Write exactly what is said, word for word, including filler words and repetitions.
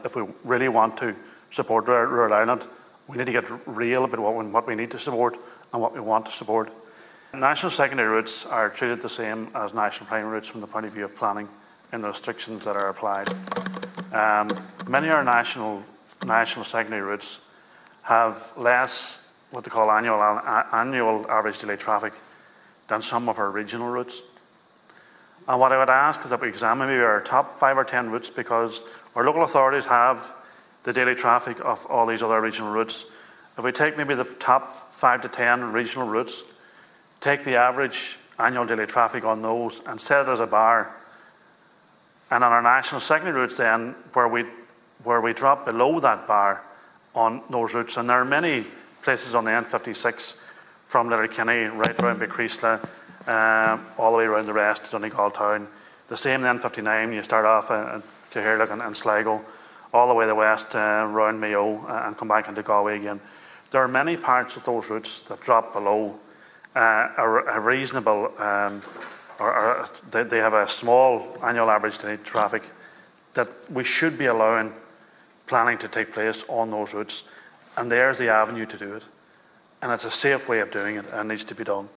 If we really want to support rural Ireland, we need to get real about what we, what we need to support and what we want to support. National secondary routes are treated the same as national primary routes from the point of view of planning and the restrictions that are applied. Um, many of our national, national secondary routes have less what they call annual, annual average daily traffic than some of our regional routes. And what I would ask is that we examine maybe our top five or ten routes, because our local authorities have the daily traffic of all these other regional routes. If we take maybe the top five to ten regional routes, take the average annual daily traffic on those and set it as a bar, and on our national secondary routes then, where we, where we drop below that bar on those routes, and there are many places on the N fifty-six from Letterkenny right around by Creeslough, um, all the way around the rest to Donegal Town. The same N fifty-nine, you start off at Caherlick and, and Sligo, all the way to the west, uh, around Mayo, uh, and come back into Galway again. There are many parts of those routes that drop below uh, a, a reasonable, um, or, or they, they have a small annual average daily traffic that we should be allowing planning to take place on those routes. And there's the avenue to do it. And it's a safe way of doing it and needs to be done.